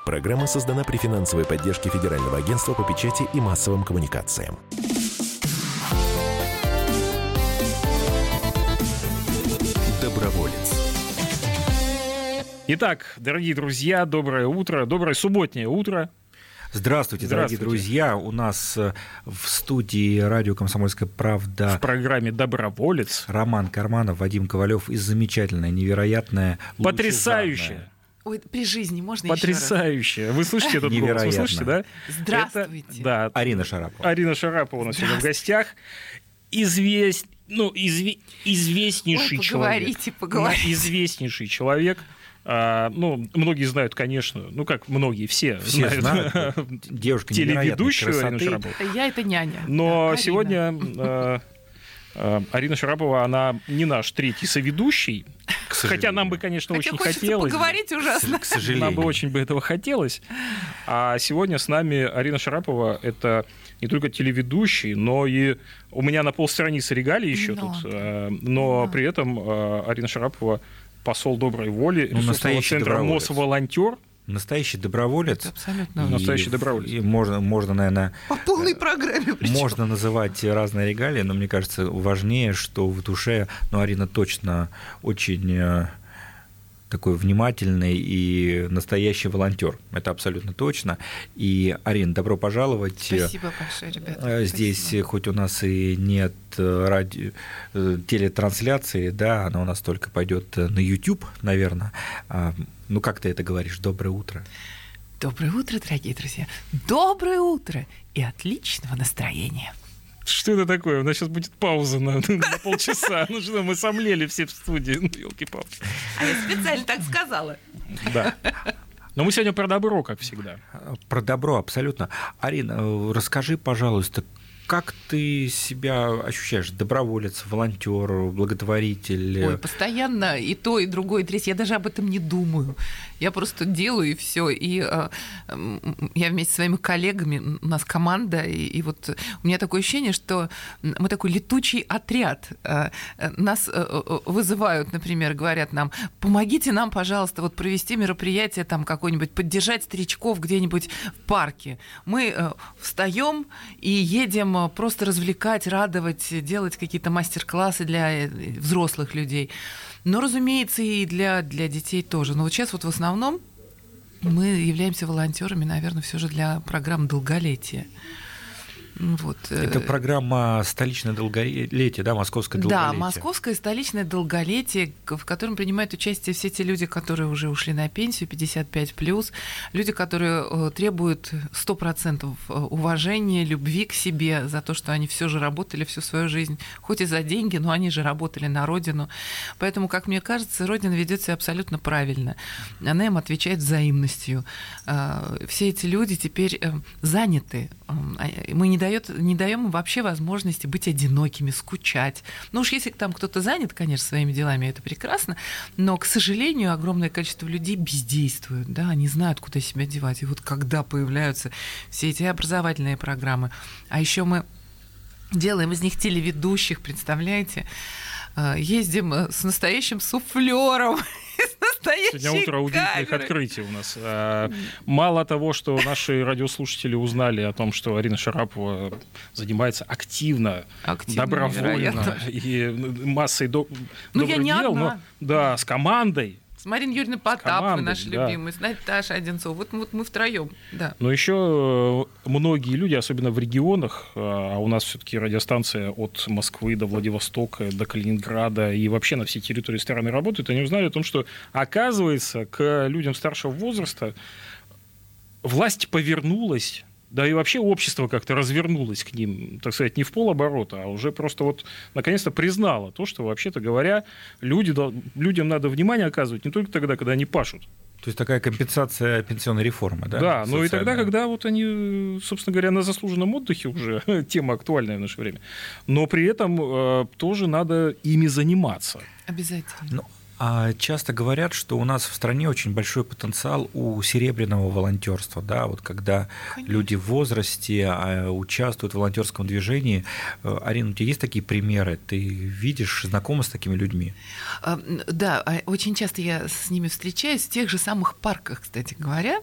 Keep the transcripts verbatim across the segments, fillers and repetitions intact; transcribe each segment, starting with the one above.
Программа создана при финансовой поддержке Федерального агентства по печати и массовым коммуникациям. Доброволец. Итак, дорогие друзья, доброе утро, доброе субботнее утро. Здравствуйте, Здравствуйте, дорогие друзья. У нас в студии радио «Комсомольская правда» в программе «Доброволец» Роман Карманов, Вадим Ковалев и замечательная, невероятная, потрясающая. Ой, при жизни можно Потрясающая. Вы слышите этот голос? Вы слышите, да? Здравствуйте. Это, да, Арина Шарапова. Арина Шарапова у нас сегодня в гостях. Извест... ну, изве... известнейший Ой, человек. поговорите, поговорите. Известнейший человек. А, ну, многие знают, конечно, ну, как многие, все, Все знают, знают. Девушка невероятной телеведущую Арину красоты. Шарапову. Это я, это няня. Но Да, сегодня э, э, Арина Шарапова, она не наш третий соведущий, хотя нам бы, конечно, Хотя очень хочется хотелось. поговорить ужасно. К сожалению. Нам бы очень бы этого хотелось. А сегодня с нами Арина Шарапова, это не только телеведущий, но и у меня на полстраницы регалий еще Но. тут, э, но Но. при этом э, Арина Шарапова посол доброй воли, Ну, ресурсного настоящий центра доброволец. «Мосволонтер». Настоящий доброволец. Это абсолютно. И- Настоящий доброволец. И можно, можно, наверное, По полной программе. причем. можно называть разные регалии, но мне кажется, важнее, что в душе, ну, Арина точно очень э, такой внимательный и настоящий волонтер. Это абсолютно точно. И, Арина, добро пожаловать. Спасибо большое, ребята. Э, Здесь, Спасибо. хоть у нас и нет э, ради... э, телетрансляции, да, она у нас только пойдет на YouTube, наверное. А, ну, как ты это говоришь? Доброе утро. Доброе утро, дорогие друзья. Доброе утро и отличного настроения. Что это такое? У нас сейчас будет пауза на, на полчаса. Ну что, мы сомлели все в студии. Ну, елки-палки. А я специально так сказала. Да. Но мы сегодня про добро, как всегда. Про добро, абсолютно. Арина, э, расскажи, пожалуйста, как ты себя ощущаешь? Доброволец, волонтер, благотворитель? Ой, постоянно и то, и другое, и третье. Я даже об этом не думаю. Я просто делаю, и все. И э, м, я вместе со своими коллегами, у нас команда, и, и вот у меня такое ощущение, что мы такой летучий отряд. Э, Нас э, вызывают, например, говорят нам: помогите нам, пожалуйста, вот провести мероприятие там какое-нибудь, поддержать старичков где-нибудь в парке. Мы э, встаем и едем просто развлекать, радовать, делать какие-то мастер-классы для взрослых людей. Но, разумеется, и для, для детей тоже. Но вот сейчас вот в основном мы являемся волонтерами, наверное, все же для программ долголетия. Вот. Это программа «Столичное долголетие», да, «Московское долголетие». Да, «Московское столичное долголетие», в котором принимают участие все те люди, которые уже ушли на пенсию, пятьдесят пять плюс, люди, которые требуют сто процентов уважения, любви к себе за то, что они все же работали всю свою жизнь, хоть и за деньги, но они же работали на родину. Поэтому, как мне кажется, Родина ведет себя абсолютно правильно. Она им отвечает взаимностью. Все эти люди теперь заняты. Мы не дает, не даем им вообще возможности быть одинокими, скучать. Ну уж если там кто-то занят, конечно, своими делами, это прекрасно, но, к сожалению, огромное количество людей бездействуют, да, они знают, куда себя девать. И вот когда появляются все эти образовательные программы, а еще мы делаем из них телеведущих, представляете, ездим с настоящим суфлером. Сегодня утро удивительных открытий у нас. Мало того, что наши радиослушатели узнали о том, что Арина Шарапова занимается активно, активно добровольно невероятно. И массой до... ну, добрых я не дел, одна. но да, с командой. С Мариной Юрьевной Потаповой, нашей да. любимой, с Наташей Одинцовой. Вот, вот мы втроем, да. Но еще многие люди, особенно в регионах, а у нас все-таки радиостанция от Москвы до Владивостока, до Калининграда и вообще на всей территории страны работает, они узнали о том, что, оказывается, к людям старшего возраста власть повернулась. Да и вообще общество как-то развернулось к ним, так сказать, не в полоборота, а уже просто вот наконец-то признало то, что, вообще-то говоря, люди, людям надо внимание оказывать не только тогда, когда они пашут. То есть такая компенсация пенсионной реформы, да? Да, но и тогда, когда вот они, собственно говоря, на заслуженном отдыхе уже, тема актуальная в наше время, но при этом э, тоже надо ими заниматься. Обязательно. Ну, А часто говорят, что у нас в стране очень большой потенциал у серебряного волонтерства, да, вот когда Конечно. люди в возрасте участвуют в волонтерском движении. Арина, у тебя есть такие примеры? Ты видишь, знакома с такими людьми? Да, очень часто я с ними встречаюсь в тех же самых парках, кстати говоря.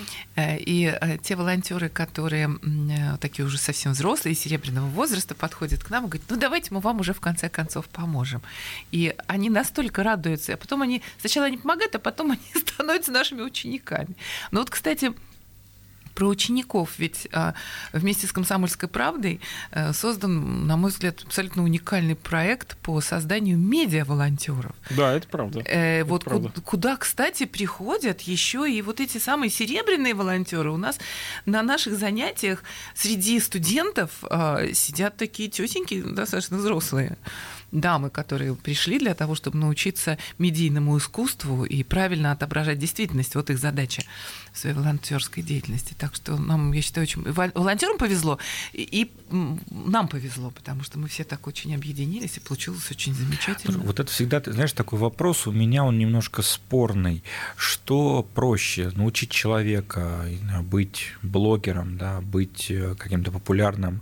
И те волонтеры, которые такие уже совсем взрослые, серебряного возраста, подходят к нам и говорят: ну давайте мы вам уже в конце концов поможем. И они настолько радуются, а потом они, сначала они помогают, а потом они становятся нашими учениками. Но вот, кстати, про учеников, ведь а, вместе с «Комсомольской правдой» а, создан, на мой взгляд, абсолютно уникальный проект по созданию медиа-волонтеров. Да, это правда. Э, это вот правда. Куда, куда, кстати, приходят еще и вот эти самые серебряные волонтеры. У нас на наших занятиях среди студентов а, сидят такие тетеньки, достаточно взрослые дамы, которые пришли для того, чтобы научиться медийному искусству и правильно отображать действительность. Вот их задача в своей волонтерской деятельности. Так что нам, я считаю, очень... волонтерам повезло, и нам повезло, потому что мы все так очень объединились, и получилось очень замечательно. Вот это всегда, ты знаешь, такой вопрос у меня, он немножко спорный. Что проще, научить человека быть блогером, да, быть каким-то популярным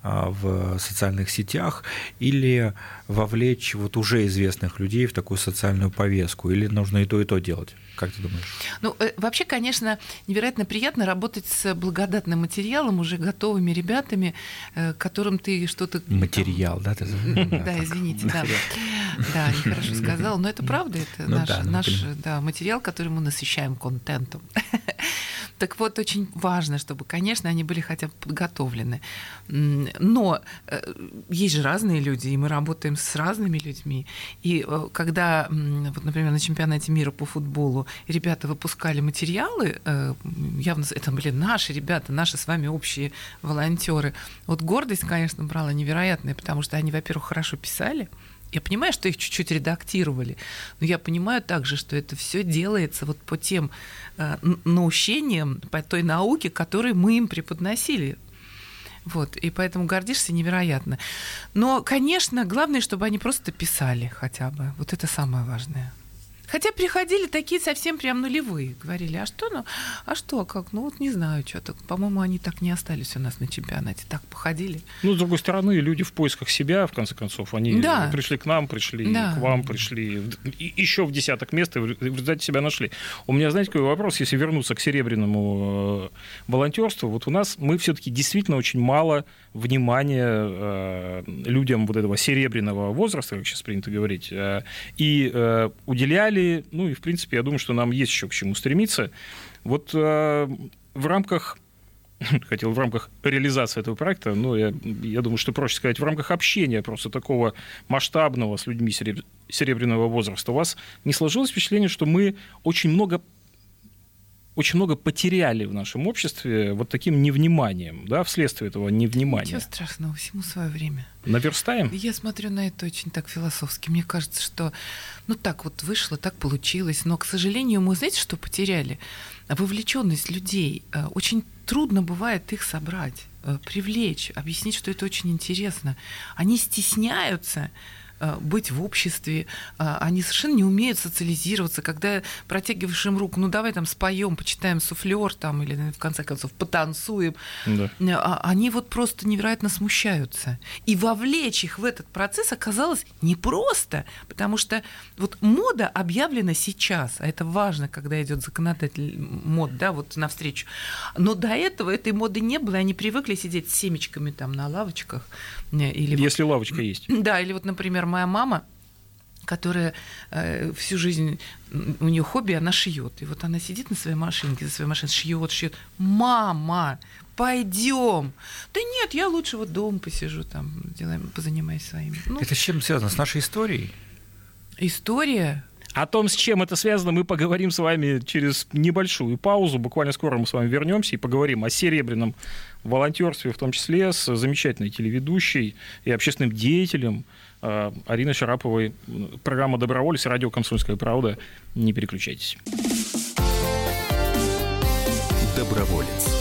в социальных сетях, или вовлечь вот уже известных людей в такую социальную повестку, или нужно и то, и то делать? Как ты думаешь? Ну, вообще, конечно, невероятно приятно работать с благодатным материалом, уже готовыми ребятами, которым ты что-то... Материал, да? Ты... Да, извините, да. Да, нехорошо сказала, но это правда, это ну, наш, да, наш да, материал, который мы насыщаем контентом. Так вот, очень важно, чтобы, конечно, они были хотя бы подготовлены. Но есть же разные люди, и мы работаем с разными людьми. И когда, вот, например, на чемпионате мира по футболу ребята выпускали материалы, явно это были наши ребята, наши с вами общие волонтеры. Вот гордость, конечно, брала невероятная, потому что они, во-первых, хорошо писали. Я понимаю, что их чуть-чуть редактировали, но я понимаю также, что это все делается вот по тем э, наущениям, по той науке, которую мы им преподносили. Вот, и поэтому гордишься невероятно. Но, конечно, главное, чтобы они просто писали хотя бы. Вот это самое важное. Хотя приходили такие совсем прям нулевые. Говорили, а что, ну, а что, как? Ну, вот не знаю, что-то. По-моему, они так не остались у нас на чемпионате. Так походили. Ну, с другой стороны, люди в поисках себя, в конце концов, они да. пришли к нам, пришли да. к вам, пришли еще в десяток мест, и в результате себя нашли. У меня, знаете, какой вопрос, если вернуться к серебряному волонтерству. Вот у нас мы все-таки действительно очень мало внимания людям вот этого серебряного возраста, как сейчас принято говорить, и уделяли. Ну и, в принципе, я думаю, что нам есть еще к чему стремиться. Вот э, в рамках, хотел в рамках реализации этого проекта, но я, я думаю, что проще сказать, в рамках общения просто такого масштабного с людьми сереб... серебряного возраста, у вас не сложилось впечатление, что мы очень много очень много потеряли в нашем обществе вот таким невниманием, да, вследствие этого невнимания? Ничего страшного, всему свое время. Наверстаем? Я смотрю на это очень так философски. Мне кажется, что ну так вот вышло, так получилось. Но, к сожалению, мы, знаете, что потеряли? Вовлеченность людей. Очень трудно бывает их собрать, привлечь, объяснить, что это очень интересно. Они стесняются быть в обществе, они совершенно не умеют социализироваться, когда протягиваешь им руку, ну давай там споем, почитаем суфлер там, или в конце концов потанцуем, да. Они вот просто невероятно смущаются. И вовлечь их в этот процесс оказалось непросто, потому что вот мода объявлена сейчас, а это важно, когда идет законодатель мод, да, вот навстречу. Но до этого этой моды не было, они привыкли сидеть с семечками там на лавочках. Или Если вот, лавочка есть. Да, или вот, например, моя мама, которая э, всю жизнь, у нее хобби, она шьет. И вот она сидит на своей машинке, за своей машиной, шьет, шьет. Мама, пойдем. Да нет, я лучше вот дома посижу, там, делаем, позанимаюсь своими. Ну, это с чем связано? С нашей историей? История. О том, с чем это связано, мы поговорим с вами через небольшую паузу. Буквально скоро мы с вами вернемся и поговорим о серебряном волонтерстве, в том числе с замечательной телеведущей и общественным деятелем Ариной Шараповой. Программа «Доброволец», радио «Комсомольская правда». Не переключайтесь. Доброволец.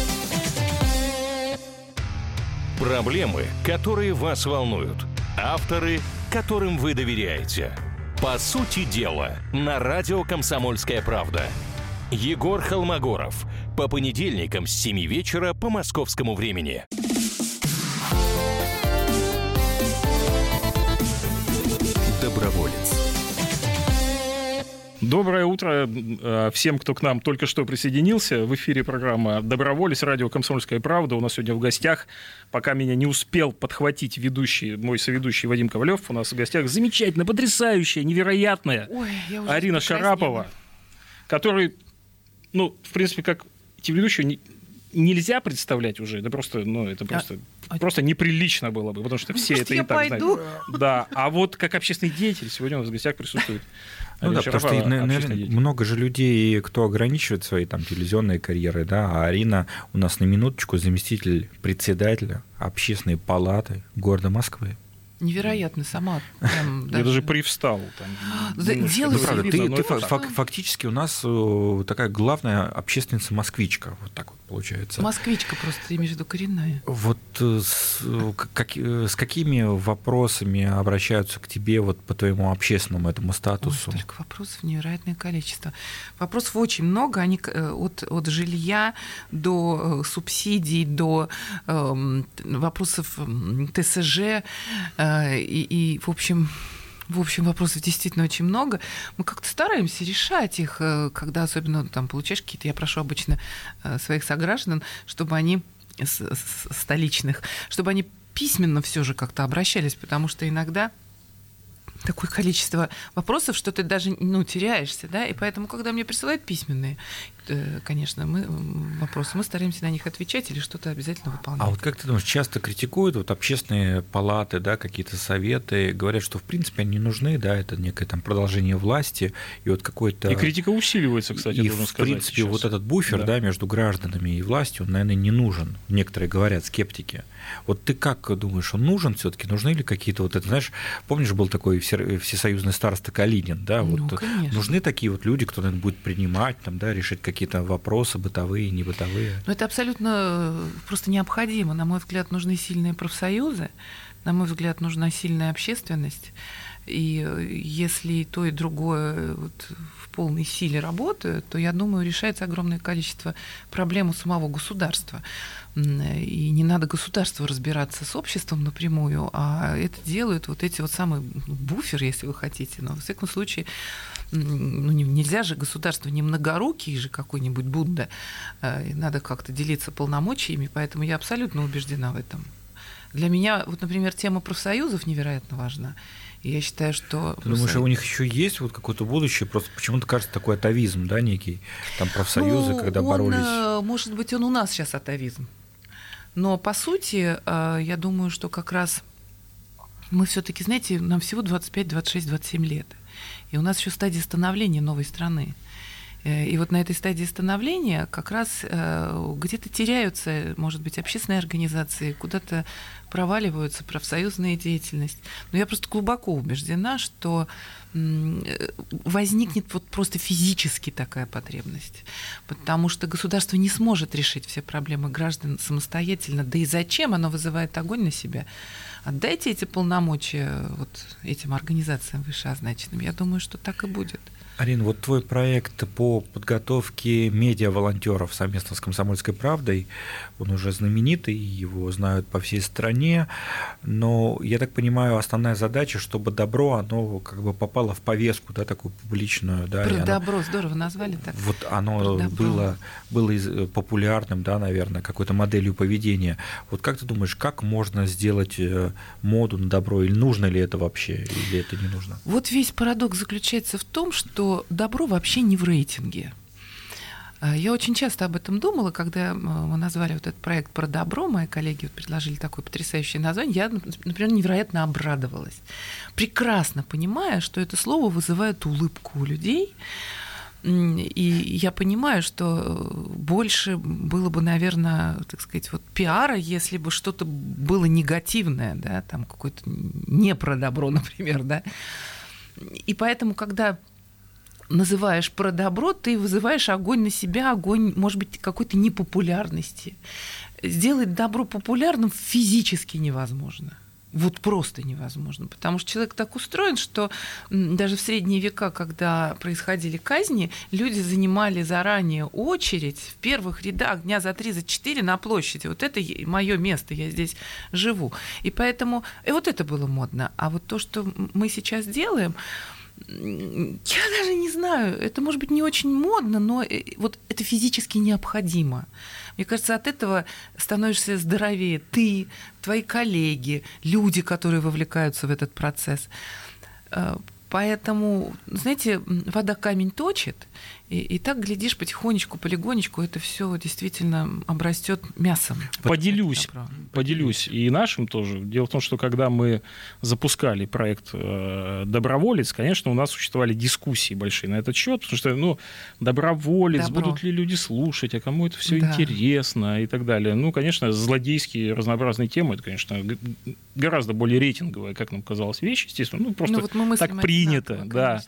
Проблемы, которые вас волнуют. Авторы, которым вы доверяете. По сути дела, на радио «Комсомольская правда». Егор Холмогоров. По понедельникам с семи вечера по московскому времени. Доброволец. Доброе утро всем, кто к нам только что присоединился. В эфире программа «Доброволец», радио «Комсомольская правда». У нас сегодня в гостях, пока меня не успел подхватить ведущий, мой соведущий Вадим Ковалев, у нас в гостях замечательная, потрясающая, невероятная Ой, Арина Шарапова, который, ну, в принципе, как телеведущую не, нельзя представлять уже. Это просто, ну, это просто... А... Просто неприлично было бы, потому что все Может, это и так пойду? знают. Да, а вот как общественный деятель сегодня у нас в гостях присутствует. Ну да, потому что, наверное, много же людей, кто ограничивает свои там телевизионные карьеры, да, а Арина у нас на минуточку заместитель председателя Общественной палаты города Москвы. Невероятно, сама. Прям, даже... Я даже привстал. Делаю правда, ты, ты фак- фактически у нас такая главная общественница-москвичка. Вот так вот получается. Москвичка просто, ты имеешь в виду коренная. Вот с, как, с какими вопросами обращаются к тебе вот по твоему общественному этому статусу? Ой, столько вопросов, невероятное количество. Вопросов очень много. Они от, от жилья до субсидий, до э, вопросов ТСЖ. И, и, в общем, в общем, вопросов действительно очень много. Мы как-то стараемся решать их, когда особенно там получаешь какие-то, я прошу обычно своих сограждан, чтобы они, столичных, чтобы они письменно все же как-то обращались, потому что иногда такое количество вопросов, что ты даже, ну, теряешься, да, и поэтому, когда мне присылают письменные, конечно, мы вопросы, мы стараемся на них отвечать или что-то обязательно выполнять. А вот как ты думаешь, часто критикуют вот общественные палаты, да, какие-то советы, говорят, что в принципе они не нужны, да, это некое там продолжение власти, и вот какой-то... И критика усиливается, кстати, и должен в сказать. принципе сейчас. Вот этот буфер, да. да, между гражданами и властью, он, наверное, не нужен. Некоторые говорят, скептики. Вот ты как думаешь, он нужен все-таки? Нужны ли какие-то вот это, знаешь, помнишь, был такой всесоюзный староста Калинин, да, ну, вот конечно. Нужны такие вот люди, кто, наверное, будет принимать, там, да, решить какие-то вопросы бытовые, не бытовые? Ну, это абсолютно просто необходимо. На мой взгляд, нужны сильные профсоюзы, на мой взгляд, нужна сильная общественность. И если и то, и другое вот в полной силе работают, то, я думаю, решается огромное количество проблем у самого государства. И не надо государству разбираться с обществом напрямую, а это делают вот эти вот самые буферы, если вы хотите. Но, во всяком случае, ну, нельзя же государство не многорукий же какой-нибудь Будда. Надо как-то делиться полномочиями, поэтому я абсолютно убеждена в этом. Для меня, вот, например, тема профсоюзов невероятно важна. И я считаю, что... Ты думаешь, у них еще есть вот какое-то будущее? Просто почему-то кажется такой атовизм, да, некий? Там профсоюзы, ну, когда он, боролись... Может быть, он у нас сейчас атовизм. Но, по сути, я думаю, что как раз мы все-таки, знаете, нам всего двадцать пять, двадцать шесть, двадцать семь лет. И у нас еще стадия становления новой страны. И вот на этой стадии становления как раз где-то теряются, может быть, общественные организации, куда-то проваливаются профсоюзная деятельность. Но я просто глубоко убеждена, что возникнет вот просто физически такая потребность, потому что государство не сможет решить все проблемы граждан самостоятельно. Да и зачем? Оно вызывает огонь на себя. Отдайте эти полномочия вот этим организациям вышеозначенным. Я думаю, что так и будет. Арина, вот твой проект по подготовке медиа-волонтеров совместно с «Комсомольской правдой», он уже знаменитый, его знают по всей стране, но, я так понимаю, основная задача, чтобы добро, оно как бы попало в повестку, да, такую публичную. Да, Про оно, добро, здорово назвали так. Вот оно было, было популярным, да, наверное, какой-то моделью поведения. Вот как ты думаешь, как можно сделать моду на добро, или нужно ли это вообще, или это не нужно? Вот весь парадокс заключается в том, что добро вообще не в рейтинге. Я очень часто об этом думала, когда мы назвали вот этот проект про добро, мои коллеги вот предложили такое потрясающее название, я, например, невероятно обрадовалась, прекрасно понимая, что это слово вызывает улыбку у людей, и я понимаю, что больше было бы, наверное, так сказать, вот пиара, если бы что-то было негативное, да, там какое-то не про добро, например, да, и поэтому, когда называешь про добро, ты вызываешь огонь на себя, огонь, может быть, какой-то непопулярности. Сделать добро популярным физически невозможно. Вот просто невозможно, потому что человек так устроен, что даже в средние века, когда происходили казни, люди занимали заранее очередь в первых рядах дня за три, за четыре на площади. Вот это мое место, я здесь живу. И поэтому и вот это было модно. А вот то, что мы сейчас делаем, я даже не знаю, это может быть не очень модно, но вот это физически необходимо. Мне кажется, от этого становишься здоровее ты, твои коллеги, люди, которые вовлекаются в этот процесс. Поэтому, знаете, вода камень точит, и, и так, глядишь, потихонечку, полигонечку, это все действительно обрастет мясом. Поделюсь, поделюсь и нашим тоже. Дело в том, что когда мы запускали проект «Доброволец», конечно, у нас существовали дискуссии большие на этот счет, потому что, ну, доброволец, Добро. Будут ли люди слушать, а кому это все да. интересно и так далее. Ну, конечно, злодейские разнообразные темы, это, конечно, гораздо более рейтинговая, как нам казалось, вещь, естественно, ну, просто ну, вот мы так принято, да.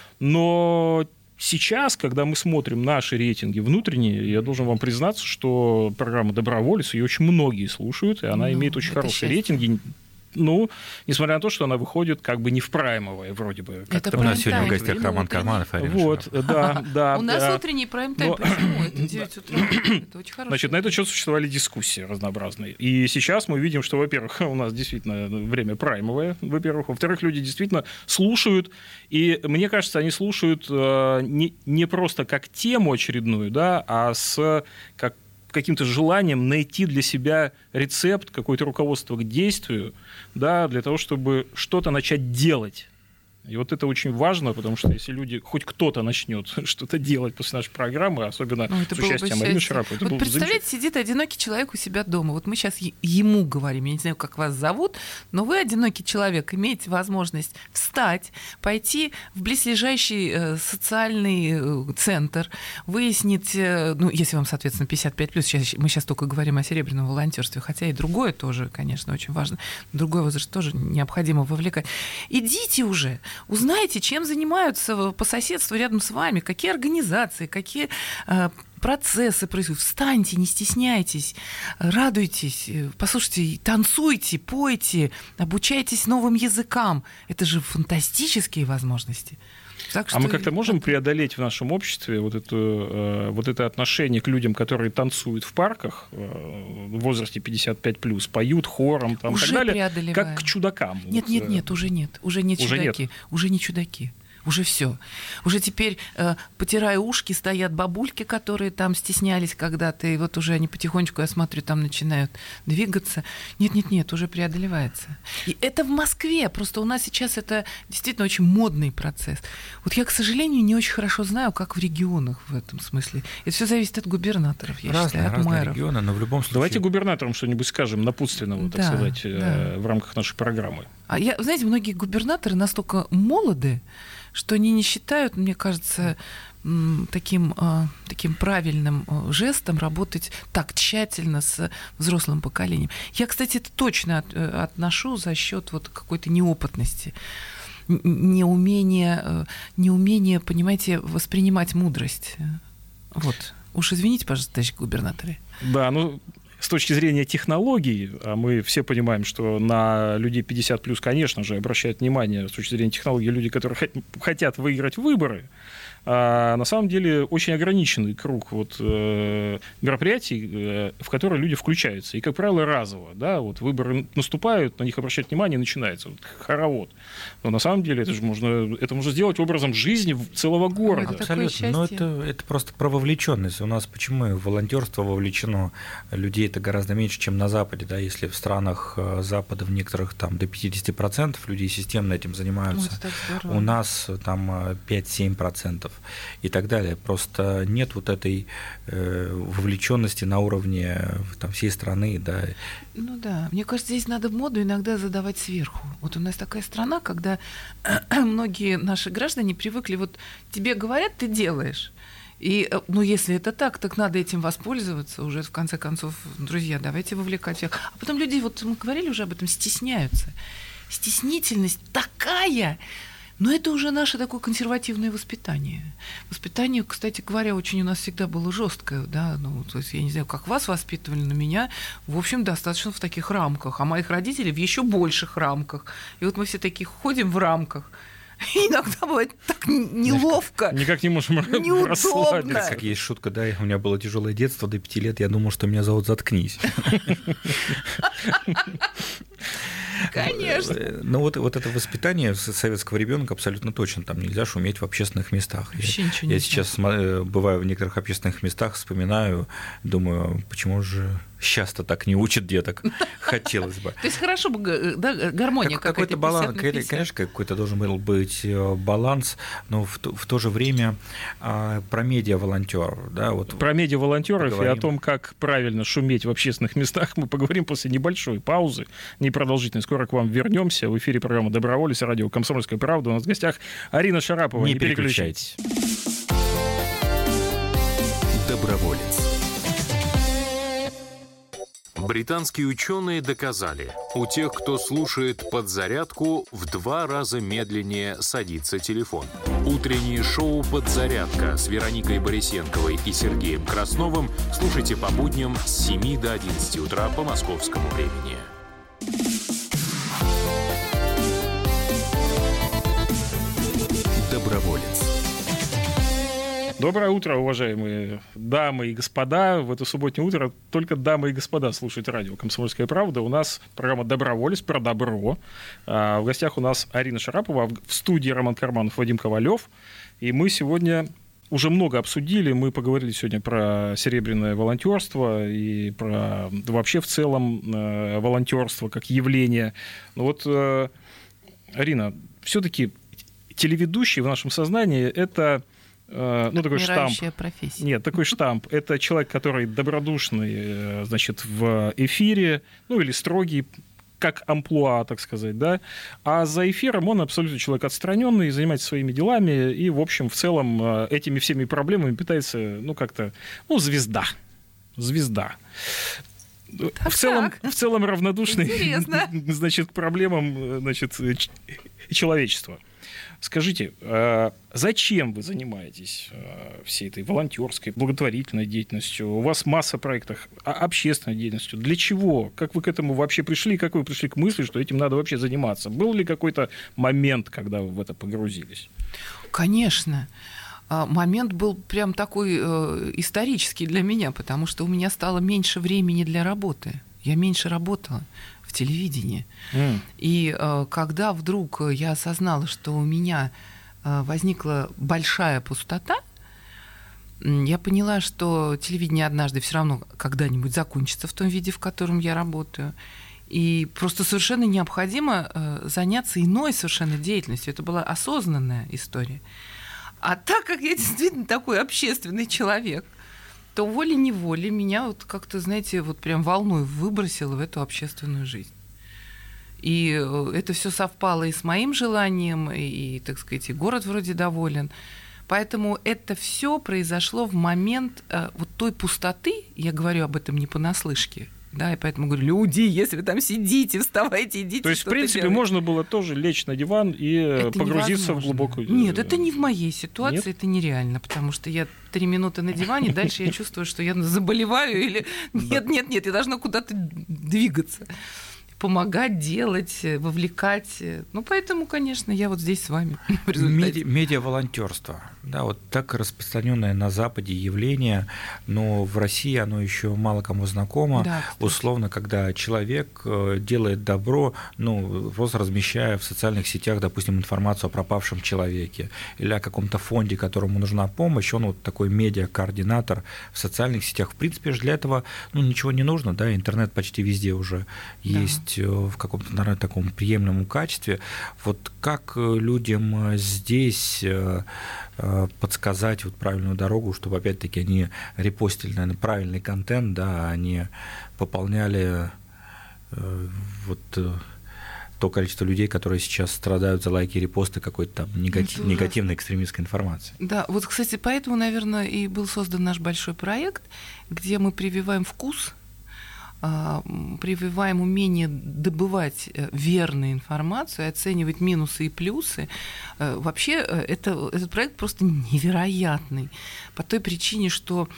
Но сейчас, когда мы смотрим наши рейтинги внутренние, я должен вам признаться, что программа «Доброволец», ее очень многие слушают, и она ну, имеет очень хорошие счастье. рейтинги. Ну, несмотря на то, что она выходит как бы не в праймовое, вроде бы. Это у нас сегодня в гостях Роман Карманов. Вот, да, да. У нас утренний прайм-тайм. Почему? Это девять утра. Это очень хорошо. Значит, на этот счет существовали дискуссии разнообразные. И сейчас мы видим, что, во-первых, у нас действительно время праймовое, во-первых. Во-вторых, люди действительно слушают. И мне кажется, они слушают не, не просто как тему очередную, да, а с как каким-то желанием найти для себя рецепт, какое-то руководство к действию, да, для того, чтобы что-то начать делать. И вот это очень важно, потому что если люди, хоть кто-то начнет что-то делать после нашей программы, особенно ну, с участием Марины Шараповой. Вот представляете, сидит одинокий человек у себя дома. Вот мы сейчас ему говорим, я не знаю, как вас зовут, но вы, одинокий человек, имеете возможность встать, пойти в близлежащий социальный центр, выяснить, ну, если вам, соответственно, пятьдесят пять плюс, мы сейчас только говорим о серебряном волонтерстве, хотя и другое тоже, конечно, очень важно, другой возраст тоже необходимо вовлекать. Идите уже. Узнайте, чем занимаются по соседству рядом с вами, какие организации, какие э, процессы происходят. Встаньте, не стесняйтесь, радуйтесь, послушайте, танцуйте, пойте, обучайтесь новым языкам. Это же фантастические возможности. Так что... А мы как-то можем преодолеть в нашем обществе вот, эту, вот это отношение к людям, которые танцуют в парках в возрасте пятьдесят пять плюс, поют хором там, и так далее, как к чудакам? Нет, вот. нет, нет, уже нет. Уже не уже чудаки. Нет. Уже не чудаки. Уже все. Уже теперь, э, потирая ушки, стоят бабульки, которые там стеснялись когда-то, и вот уже они потихонечку, я смотрю, там начинают двигаться. Нет-нет-нет, уже преодолевается. И это в Москве. Просто у нас сейчас это действительно очень модный процесс. Вот я, к сожалению, не очень хорошо знаю, как в регионах в этом смысле. Это все зависит от губернаторов, я разные, считаю, от разные мэров. Регионы, но в любом случае... Давайте губернаторам что-нибудь скажем напутственного, так да, сказать, да. в рамках нашей программы. А я, знаете, многие губернаторы настолько молоды, что они не считают, мне кажется, таким, таким правильным жестом работать так тщательно с взрослым поколением. Я, кстати, это точно отношу за счет вот какой-то неопытности, неумения, неумения, понимаете, воспринимать мудрость. Вот. Уж извините, пожалуйста, товарищ губернаторы. Да, ну... С точки зрения технологий, а мы все понимаем, что на людей пятьдесят плюс, конечно же, обращают внимание с точки зрения технологий люди, которые хотят выиграть выборы, а на самом деле очень ограниченный круг вот, э, мероприятий, э, в которые люди включаются. И, как правило, разово. Да? Вот выборы наступают, на них обращают внимание, и начинается вот, хоровод. Но на самом деле это же можно, это можно сделать образом жизни целого города. Ну, абсолютно. Но это, это просто про вовлеченность. У нас почему волонтерство вовлечено людей это гораздо меньше, чем на Западе. Да? Если в странах Запада в некоторых там, до пятьдесят процентов людей системно этим занимаются, у нас там пять-семь процентов. И так далее. Просто нет вот этой э, вовлеченности на уровне там, всей страны. Да. Ну да, мне кажется, здесь надо моду иногда задавать сверху. Вот у нас такая страна, когда многие наши граждане привыкли, вот тебе говорят, ты делаешь. И, ну, если это так, так надо этим воспользоваться уже, в конце концов, друзья, давайте вовлекать всех. А потом люди, вот мы говорили уже об этом, стесняются. Стеснительность такая... Но это уже наше такое консервативное воспитание. Воспитание, кстати говоря, очень у нас всегда было жесткое, да, ну, то есть я не знаю, как вас воспитывали, но меня, в общем, достаточно в таких рамках, а моих родителей в еще больших рамках. И вот мы все такие ходим в рамках. И иногда бывает так неловко. Никак не можем расслабиться. Как есть шутка, да, у меня было тяжелое детство, до пяти лет я думал, что меня зовут «Заткнись». Конечно. Ну вот, вот это воспитание советского ребенка абсолютно точно. Там нельзя шуметь в общественных местах. Вообще я ничего не я сейчас бываю в некоторых общественных местах, вспоминаю, думаю, почему же сейчас-то так не учат деток? Хотелось бы. То есть хорошо бы, да, гармония как, какой-то баланс, конечно, какой-то должен был быть баланс, но в, в то же время а, про медиа-волонтеров. Да, вот про медиа-волонтеров и о том, как правильно шуметь в общественных местах, мы поговорим после небольшой паузы, непродолжительной. Скоро к вам вернемся. В эфире программа «Доброволец», радио «Комсомольская правда». У нас в гостях Арина Шарапова. Не, не переключайтесь. Доброволец. Британские ученые доказали, у тех, кто слушает «Подзарядку», в два раза медленнее садится телефон. Утреннее шоу «Подзарядка» с Вероникой Борисенковой и Сергеем Красновым слушайте по будням с семи до одиннадцати утра по московскому времени. Доброволец. Доброе утро, уважаемые дамы и господа. В это субботнее утро только дамы и господа слушают радио «Комсомольская правда». У нас программа «Доброволец» про добро. В гостях у нас Арина Шарапова, в студии Роман Карманов, Вадим Ковалев. И мы сегодня уже много обсудили. Мы поговорили сегодня про серебряное волонтерство и про вообще в целом волонтерство как явление. Но вот, Арина, все-таки телеведущий в нашем сознании – это... Ну, такой штамп. Профессия. Нет, такой штамп. Это человек, который добродушный, значит, в эфире, ну, или строгий, как амплуа, так сказать, да. А за эфиром он абсолютно человек отстраненный, занимается своими делами и, в общем, в целом этими всеми проблемами питается, ну, как-то, ну, звезда. Звезда. Так, в, целом, так. в целом равнодушный, Интересно. значит, к проблемам, значит, человечества. Скажите, зачем вы занимаетесь всей этой волонтерской, благотворительной деятельностью? У вас масса проектов, общественной деятельностью. Для чего? Как вы к этому вообще пришли? Как вы пришли к мысли, что этим надо вообще заниматься? Был ли какой-то момент, когда вы в это погрузились? Конечно. Момент был прям такой исторический для меня, потому что у меня стало меньше времени для работы. Я меньше работала в телевидении. Mm. И э, когда вдруг я осознала, что у меня э, возникла большая пустота, я поняла, что телевидение однажды все равно когда-нибудь закончится в том виде, в котором я работаю. И просто совершенно необходимо э, заняться иной совершенно деятельностью. Это была осознанная история. А так как я действительно такой общественный человек, то волей-неволей меня вот как-то, знаете, вот прям волной выбросило в эту общественную жизнь. И это все совпало и с моим желанием, и, так сказать, и город вроде доволен. Поэтому это все произошло в момент э, вот той пустоты, я говорю об этом не понаслышке, да, и поэтому говорю, люди, если вы там сидите, вставайте, идите. То есть, в принципе, делаете. Можно было тоже лечь на диван и это погрузиться невозможно. В глубокую... Нет, это не в моей ситуации, Нет? это нереально, потому что я три минуты на диване, дальше я чувствую, что я заболеваю или... Нет, нет, нет, я должна куда-то двигаться. Помогать, делать, вовлекать. Ну, поэтому, конечно, я вот здесь с вами. Меди- медиа-волонтерство. Да, вот так распространенное на Западе явление, но в России оно еще мало кому знакомо. Да, условно, когда человек делает добро, ну, просто размещая в социальных сетях, допустим, информацию о пропавшем человеке или о каком-то фонде, которому нужна помощь, он вот такой медиа-координатор в социальных сетях. В принципе, для этого ну, ничего не нужно, да, интернет почти везде уже да. есть в каком-то, наверное, таком приемлемом качестве. Вот как людям здесь подсказать вот правильную дорогу, чтобы, опять-таки, они репостили, наверное, правильный контент, да, они пополняли вот то количество людей, которые сейчас страдают за лайки и репосты какой-то там негатив, негативной экстремистской информации. Да, вот, кстати, поэтому, наверное, и был создан наш большой проект, где мы прививаем вкус прививаем умение добывать верную информацию, оценивать минусы и плюсы. Вообще это, этот проект просто невероятный по той причине, что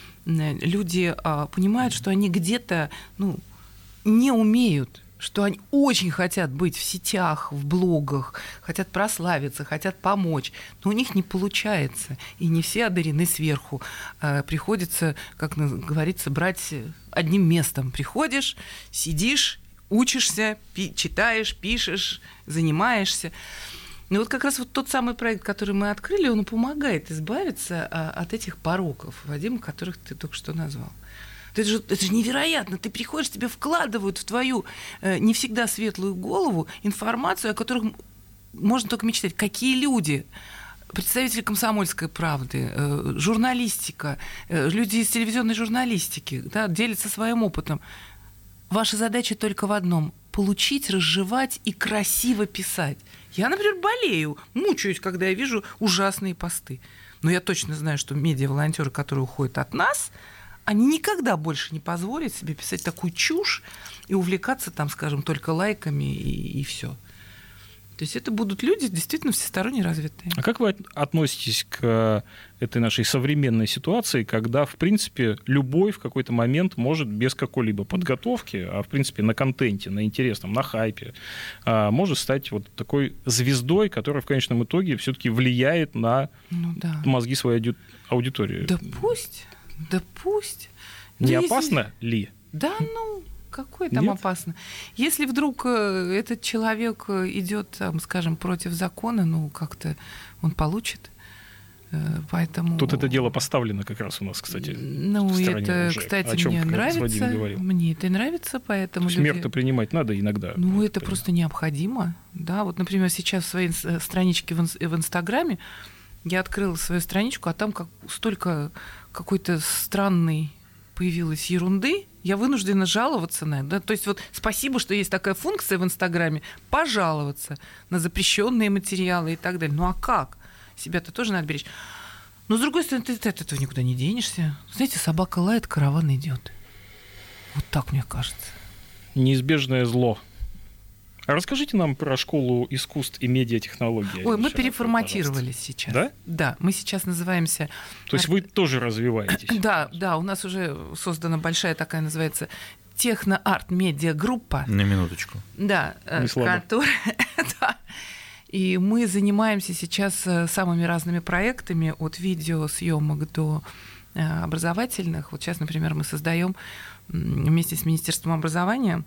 люди понимают, что они где-то ну, не умеют, что они очень хотят быть в сетях, в блогах, хотят прославиться, хотят помочь, но у них не получается, и не все одарены сверху. Приходится, как говорится, брать одним местом. Приходишь, сидишь, учишься, пи- читаешь, пишешь, занимаешься. И вот как раз вот тот самый проект, который мы открыли, он помогает избавиться от этих пороков, Вадим, которых ты только что назвал. Это же, это же невероятно. Ты приходишь, тебе вкладывают в твою э, не всегда светлую голову информацию, о которых можно только мечтать. Какие люди? Представители «Комсомольской правды», э, журналистика, э, люди из телевизионной журналистики, да, делятся своим опытом. Ваша задача только в одном – получить, разжевать и красиво писать. Я, например, болею, мучаюсь, когда я вижу ужасные посты. Но я точно знаю, что медиа-волонтеры, которые уходят от нас – они никогда больше не позволят себе писать такую чушь и увлекаться, там, скажем, только лайками и, и все. То есть это будут люди действительно всесторонне развитые. А как вы относитесь к этой нашей современной ситуации, когда, в принципе, любой в какой-то момент может без какой-либо подготовки, а, в принципе, на контенте, на интересном, на хайпе, может стать вот такой звездой, которая в конечном итоге все-таки влияет на ну, да. мозги своей аудитории? Да пусть... Да пусть. Не да опасно если... ли? Да, ну, какое там Нет? опасно? Если вдруг этот человек идет, там, скажем, против закона, ну, как-то он получит. Поэтому... Тут это дело поставлено как раз у нас, кстати. Ну, это, уже. Кстати, мне нравится. Мне это нравится, поэтому... То есть люди... меры-то принимать надо иногда. Ну, это понимаю. Просто необходимо. Да, вот, например, сейчас в своей страничке в Инстаграме я открыла свою страничку, а там как столько какой-то странной появилась ерунды, я вынуждена жаловаться на это. Да? То есть вот спасибо, что есть такая функция в Инстаграме, пожаловаться на запрещенные материалы и так далее. Ну а как? Себя-то тоже надо беречь. Но с другой стороны, ты, ты от этого никуда не денешься. Знаете, собака лает, караван идет. Вот так мне кажется. Неизбежное зло. А расскажите нам про школу искусств и медиатехнологий. Ой, мы переформатировались сейчас. Да? Да, мы сейчас называемся... То есть вы тоже развиваетесь? Да, да, у нас уже создана большая такая, называется, техно-арт-медиа-группа. На минуточку. Да, которая... да. И мы занимаемся сейчас самыми разными проектами, от видеосъемок до образовательных. Вот сейчас, например, мы создаем вместе с Министерством образования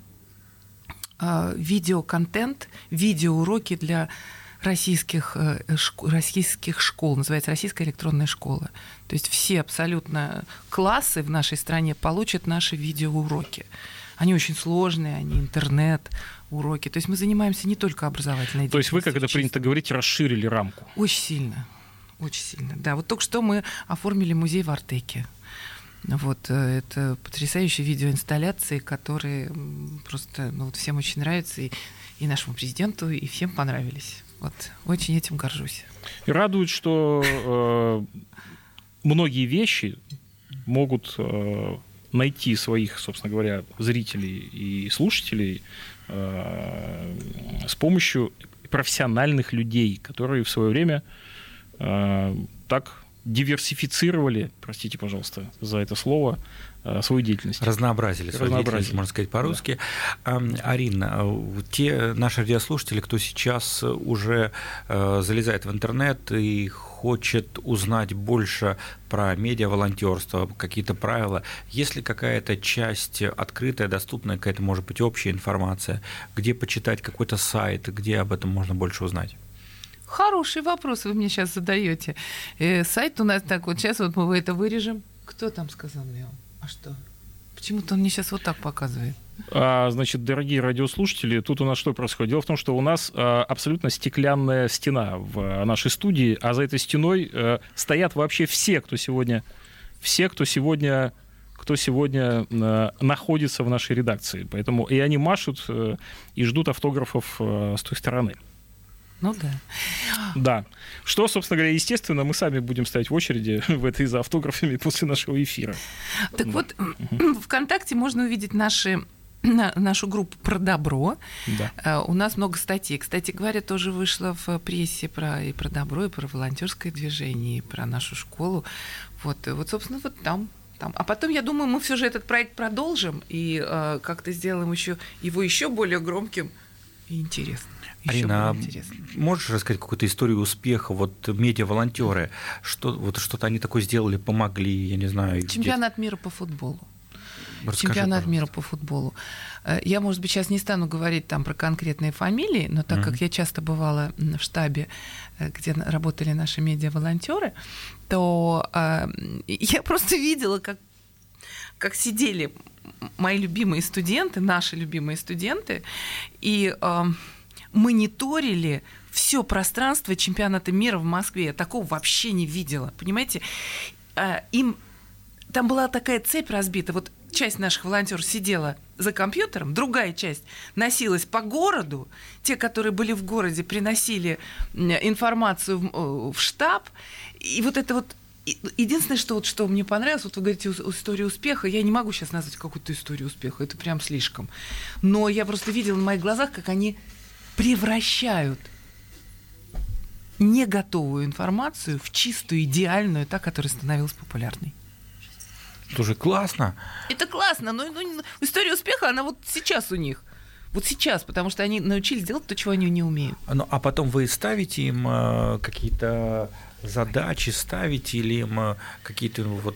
видеоконтент, видеоуроки для российских, российских школ, называется «Российская электронная школа». То есть все абсолютно классы в нашей стране получат наши видеоуроки. Они очень сложные, они интернет-уроки. То есть мы занимаемся не только образовательной деятельностью. То есть вы, как это принято говорить, расширили рамку? Очень сильно, очень сильно. Да, вот только что мы оформили музей в Артеке. Вот, это потрясающие видеоинсталляции, которые просто ну, вот всем очень нравятся, и, и нашему президенту, и всем понравились. Вот, очень этим горжусь. И радует, что э, многие вещи могут э, найти своих, собственно говоря, зрителей и слушателей э, с помощью профессиональных людей, которые в свое время э, так диверсифицировали, простите, пожалуйста, за это слово, свою деятельность. Разнообразили свою деятельность, можно сказать по-русски. Да. Арина, те наши радиослушатели, кто сейчас уже залезает в интернет и хочет узнать больше про медиа-волонтерство, какие-то правила, есть ли какая-то часть открытая, доступная, какая-то, может быть, общая информация, где почитать какой-то сайт, где об этом можно больше узнать? Хороший вопрос вы мне сейчас задаете. Э, сайт у нас так вот, сейчас вот мы это вырежем. Кто там сказал мне? А что? Почему-то он мне сейчас вот так показывает. А, значит, дорогие радиослушатели, тут у нас что происходит? Дело в том, что у нас а, абсолютно стеклянная стена в нашей студии, а за этой стеной а, стоят вообще все, кто сегодня, все, кто сегодня, кто сегодня а, находится в нашей редакции. Поэтому и они машут а, и ждут автографов а, с той стороны. Ну да. Да. Что, собственно говоря, естественно, мы сами будем стоять в очереди в этой за автографами после нашего эфира. Так да. Вот, ВКонтакте можно увидеть наши на нашу группу «Про добро». Да. У нас много статей. Кстати говоря, тоже вышло в прессе про, и про добро, и про волонтерское движение, и про нашу школу. Вот, вот собственно, вот там. Там. А потом, я думаю, мы все же этот проект продолжим и э, как-то сделаем еще, его еще более громким и интересным. Арина, можешь рассказать какую-то историю успеха? Вот медиа-волонтеры, что, вот что-то они такое сделали, помогли, я не знаю. Чемпионат мира по футболу. Расскажи, Чемпионат пожалуйста. мира по футболу. Я, может быть, сейчас не стану говорить там про конкретные фамилии, но так mm-hmm. как я часто бывала в штабе, где работали наши медиа-волонтеры, то э, я просто видела, как, как сидели мои любимые студенты, наши любимые студенты, и э, мониторили все пространство чемпионата мира в Москве. Я такого вообще не видела, понимаете? Э, им там была такая цепь разбита. Вот часть наших волонтеров сидела за компьютером, другая часть носилась по городу. Те, которые были в городе, приносили информацию в, в штаб. И вот это вот единственное, что, вот, что мне понравилось, вот вы говорите историю успеха, я не могу сейчас назвать какую-то историю успеха, это прям слишком. Но я просто видела на моих глазах, как они превращают не готовую информацию в чистую, идеальную, та, которая становилась популярной. Тоже классно. Это классно, но, но история успеха, она вот сейчас у них. Вот сейчас, потому что они научились делать то, чего они не умеют. Ну, а потом вы ставите им э, какие-то задачи, ставите или им э, какие-то вот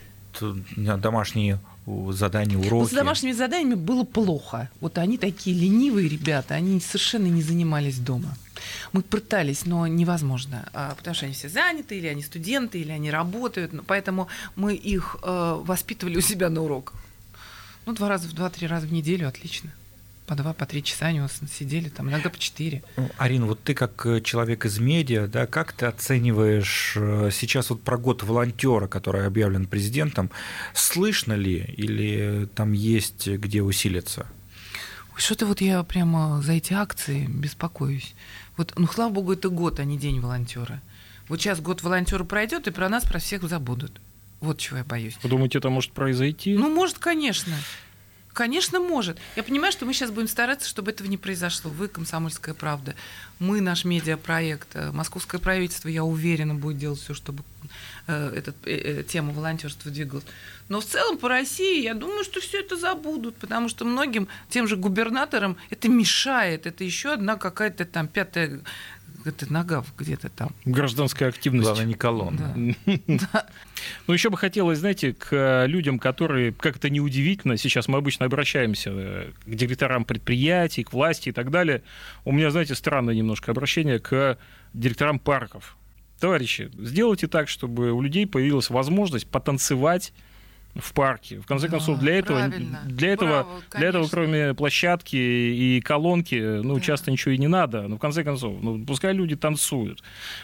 домашние задания, уроки? Вот с домашними заданиями было плохо. Вот они такие ленивые ребята, они совершенно не занимались дома. Мы пытались, но невозможно, потому что они все заняты, или они студенты, или они работают, поэтому мы их э, воспитывали у себя на уроках. Ну, два раза, два-три раза в неделю, отлично. По два, по три часа они у нас сидели, там, иногда по четыре. Арина, вот ты как человек из медиа, да, как ты оцениваешь сейчас вот про год волонтера, который объявлен президентом, слышно ли или там есть где усилиться? Что-то вот я прямо за эти акции беспокоюсь. Вот, ну, слава богу, это год, а не день волонтера. Вот сейчас год волонтера пройдет, и про нас, про всех забудут. Вот чего я боюсь. Вы думаете, это может произойти? Ну, может, конечно. Конечно, может. Я понимаю, что мы сейчас будем стараться, чтобы этого не произошло. Вы, «Комсомольская правда», мы, наш медиапроект, московское правительство, я уверена, будет делать все, чтобы э, эта э, тема волонтерства двигалась. Но в целом по России, я думаю, что все это забудут, потому что многим, тем же губернаторам, это мешает. Это еще одна какая-то там пятая это нога где-то там. Гражданская активность. Главное, не колонна. Да. Ну, еще бы хотелось, знаете, к людям, которые, как это неудивительно, сейчас мы обычно обращаемся к директорам предприятий, к власти и так далее. У меня, знаете, странное немножко обращение к директорам парков. Товарищи, сделайте так, чтобы у людей появилась возможность потанцевать в парке. В конце да, концов, для этого, для, этого, Браво, для этого, кроме площадки и колонки, ну, да. часто ничего и не надо. Но в конце концов, ну, пускай люди танцуют.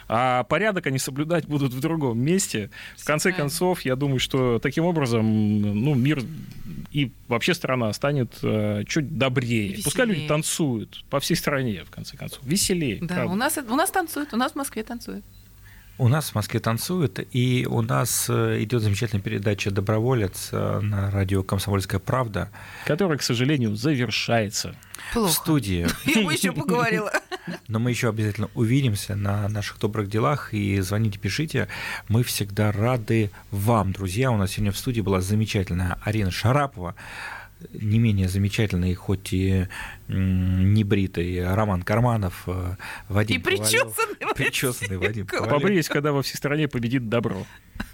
А порядок они соблюдать будут в другом месте. В конце правильно. концов, я думаю, что таким образом, ну, мир и вообще страна станет э, чуть добрее. Веселее. Пускай люди танцуют по всей стране, в конце концов. Веселее. Да, у нас, у нас танцуют, у нас в Москве танцуют. У нас в Москве танцуют, и у нас идет замечательная передача «Доброволец» на радио «Комсомольская правда», которая, к сожалению, завершается. Плохо. В студии. Я бы еще поговорила. Но мы еще обязательно увидимся на наших добрых делах, и звоните, пишите. Мы всегда рады вам, друзья. У нас сегодня в студии была замечательная Арина Шарапова, не менее замечательный, хоть и не бритый, Роман Карманов, Вадим И причесанный Ковалев. Причесанный Вадим Ковалев. Побреюсь, когда во всей стране победит добро.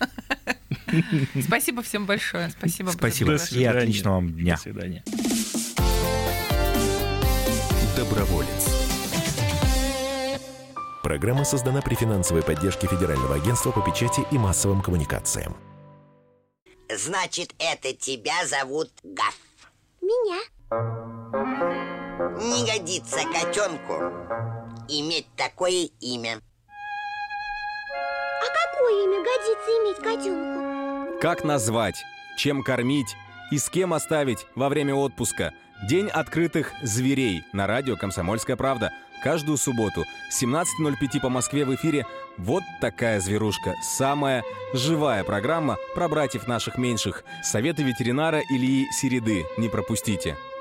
Спасибо всем большое. Спасибо. Спасибо. И отличного вам дня. До свидания. Доброволец. Программа создана при финансовой поддержке Федерального агентства по печати и массовым коммуникациям. Значит, это тебя зовут Гав. Меня. Не годится котенку иметь такое имя. А какое имя годится иметь котенку? Как назвать, чем кормить и с кем оставить во время отпуска? День открытых зверей на радио «Комсомольская правда». Каждую субботу с семнадцати ноль пять по Москве в эфире «Вот такая зверушка». Самая живая программа про братьев наших меньших. Советы ветеринара Ильи Середы. Не пропустите.